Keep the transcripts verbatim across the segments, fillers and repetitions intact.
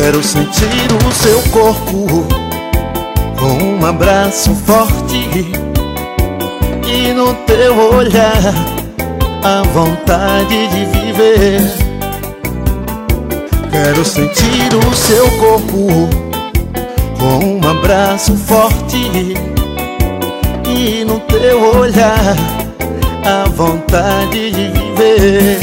Quero sentir o seu corpo com um abraço forte e no teu olhar a vontade de viver. Quero sentir o seu corpo com um abraço forte e no teu olhar a vontade de viver.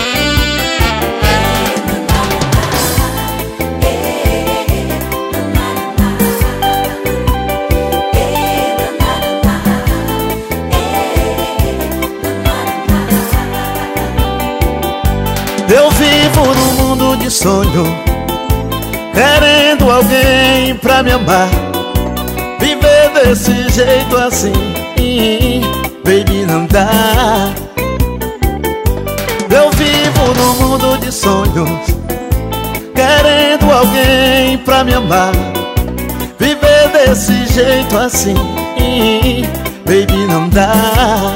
Eu vivo num mundo de sonho, querendo alguém pra me amar. Viver desse jeito assim, baby, não dá. Eu vivo num mundo de sonhos, querendo alguém pra me amar. Viver desse jeito assim, baby, não dá.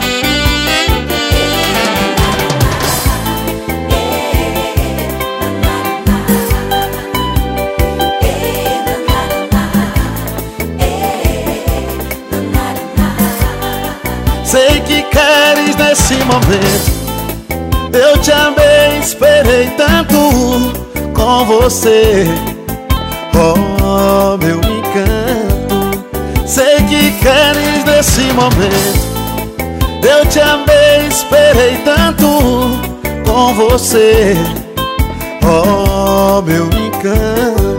Sei que queres nesse momento, eu te amei, esperei tanto com você, oh meu encanto. Sei que queres nesse momento, eu te amei, esperei tanto com você, oh meu encanto.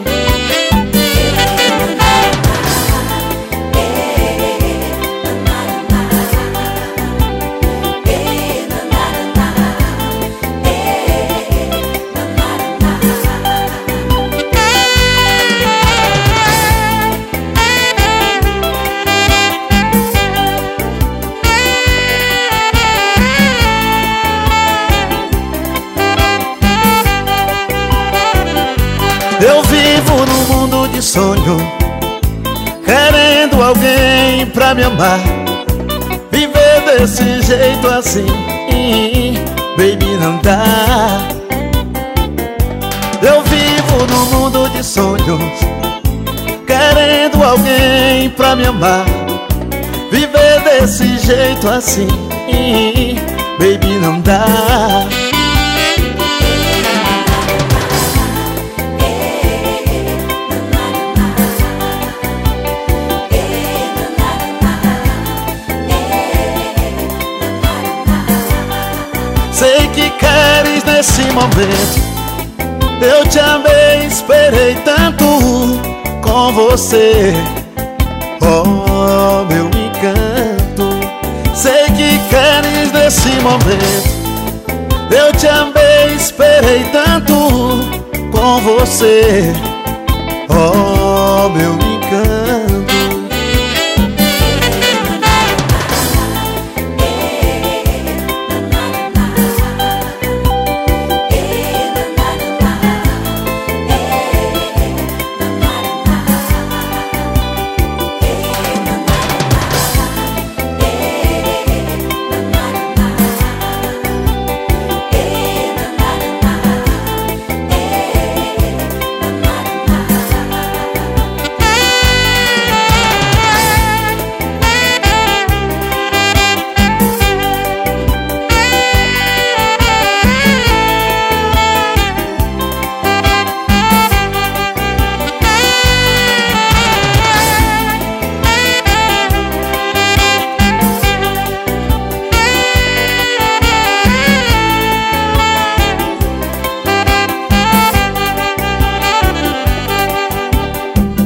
Eu vivo num mundo de sonho, querendo alguém pra me amar. Viver desse jeito assim, baby, não dá. Eu vivo num mundo de sonhos, querendo alguém pra me amar. Viver desse jeito assim, baby, não dá. Sei que queres nesse momento, eu te amei, esperei tanto com você, oh meu encanto. Sei que queres nesse momento, eu te amei, esperei tanto com você, oh meu encanto.